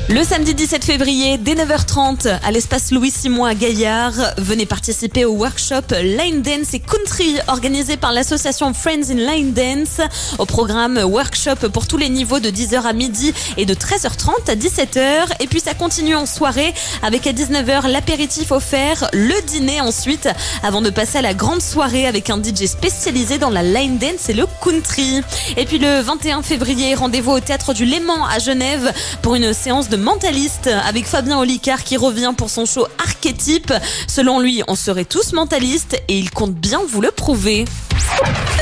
Le samedi 17 février, dès 9h30, à l'espace Louis-Simon à Gaillard, venez participer au workshop Line Dance et Country organisé par l'association Friends in Line Dance. Au programme, workshop pour tous les niveaux de 10h à midi et de 13h30 à 17h. Et puis ça continue en soirée avec à 19h l'apéritif offert, le dîner ensuite, avant de passer à la grande soirée avec un DJ spécialisé dans la Line Dance et le Country. Et puis le 21 février, rendez-vous au Théâtre du Léman à Genève pour une séance de mentaliste avec Fabien Olicard qui revient pour son show Archétype. Selon lui, on serait tous mentalistes et il compte bien vous le prouver.